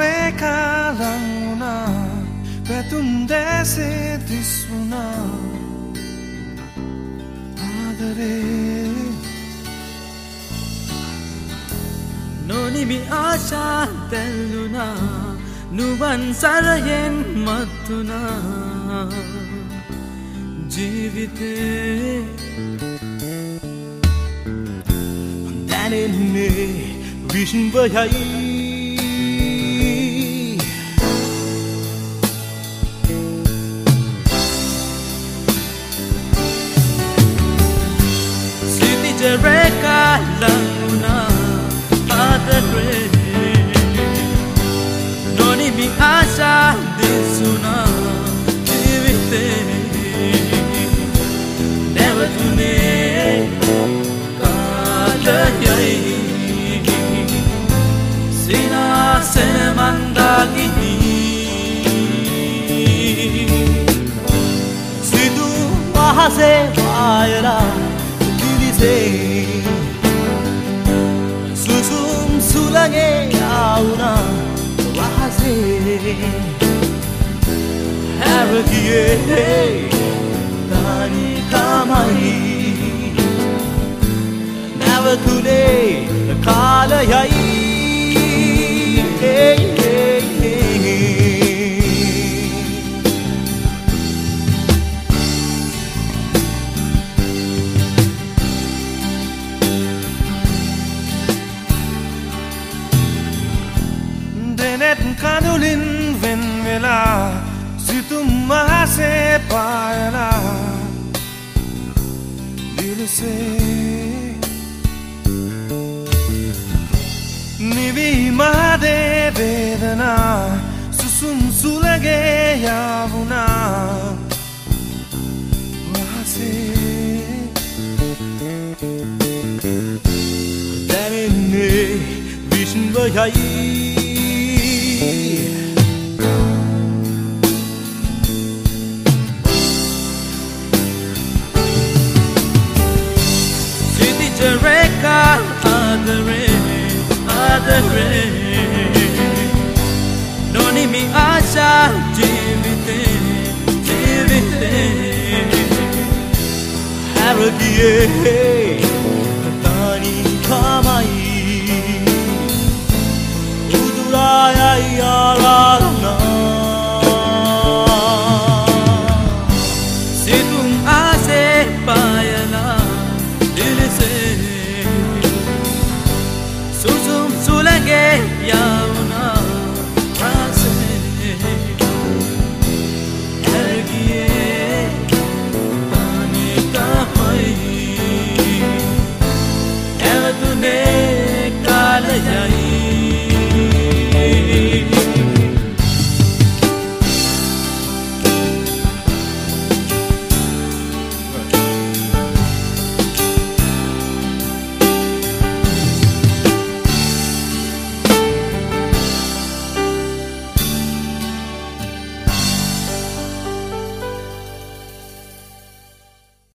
reka languna petunde se disuna adare noni mi asha telluna nuban sarayen matuna ජීවිතේ දැනෙන්නේ විශ්වයයි සිතිජ රේඛා ලංගුණා ආදරේ නොනිමි ආශා දිසුණා ජීවිතේ නැවතුනේ කාලයයි සිනාසෙන මන්දාගිනි සිදු පහසේ වායලා දිලිසේ සුසුම් සුලගේ ආවුණා වහසේ හැරගියේ තනි කමයි නැවතුනේ කාලයයි දෙනෙත් කඳුලින් වෙන් වෙලා සිතුම් මහසේ පායලා දිලිසේ නිවි මහදේ වේදනා සුසුම් සුලගේ යාවුනා වහසේ දැනෙන්නේ විශ්වයයි Reka adare adare noni mi asha jivite jivite haradiye tani kamai uduraya yarana situm ase payala dilise susum sulage yauna rase